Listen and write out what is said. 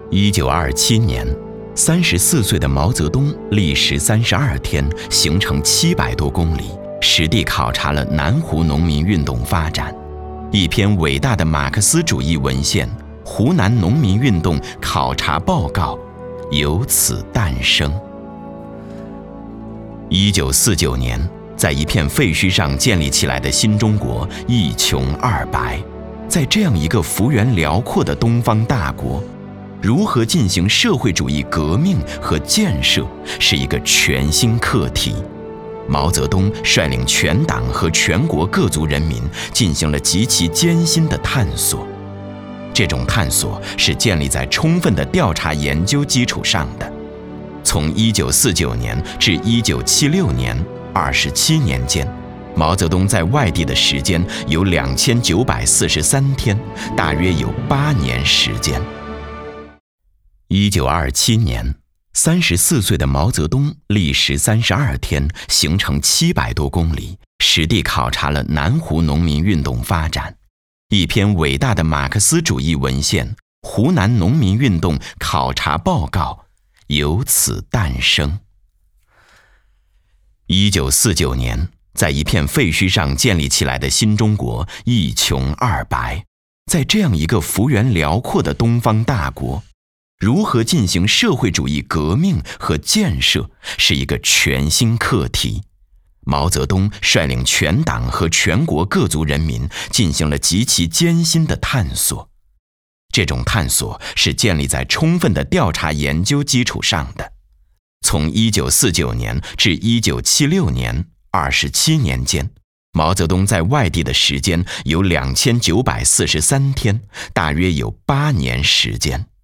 1927年，34岁的毛泽东历时32天，行程700多公里，实地考察了南湖农民运动发展。一篇伟大的马克思主义文献《湖南农民运动考察报告》由此诞生。1949年，在一片废墟上建立起来的新中国一穷二白，在这样一个幅员辽阔的东方大国，如何进行社会主义革命和建设是一个全新课题。毛泽东率领全党和全国各族人民进行了极其艰辛的探索，这种探索是建立在充分的调查研究基础上的。从1949年至1976年27年间，毛泽东在外地的时间有2943天，大约有8年时间。1927年，34岁的毛泽东历时32天，行程700多公里，实地考察了南湖农民运动发展。一篇伟大的马克思主义文献《湖南农民运动考察报告》由此诞生。1949年，在一片废墟上建立起来的新中国一穷二白，在这样一个幅员辽阔的东方大国，如何进行社会主义革命和建设是一个全新课题。毛泽东率领全党和全国各族人民进行了极其艰辛的探索，这种探索是建立在充分的调查研究基础上的。从1949年至1976年27年间，毛泽东在外地的时间有2943天，大约有8年时间。